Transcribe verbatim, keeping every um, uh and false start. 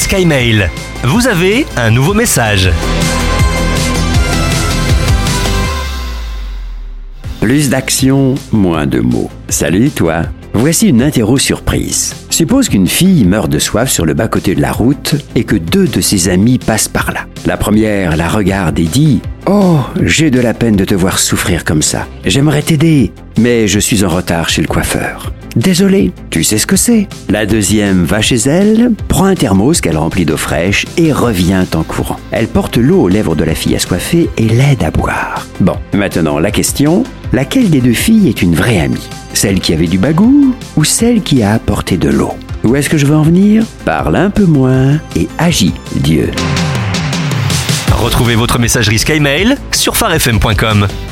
SkyMail. Vous avez un nouveau message. Plus d'action, moins de mots. Salut toi. Voici une interro surprise. Suppose qu'une fille meurt de soif sur le bas-côté de la route et que deux de ses amies passent par là. La première la regarde et dit « Oh, j'ai de la peine de te voir souffrir comme ça. J'aimerais t'aider, mais je suis en retard chez le coiffeur. Désolé, tu sais ce que c'est. » La deuxième va chez elle, prend un thermos qu'elle remplit d'eau fraîche et revient en courant. Elle porte l'eau aux lèvres de la fille assoiffée et l'aide à boire. Bon, maintenant la question, laquelle des deux filles est une vraie amie ? Celle qui avait du bagou ou celle qui a apporté de l'eau? Où est-ce que je veux en venir? Parle un peu moins et agis, Dieu. Retrouvez votre messagerie SkyMail sur phare f m point com.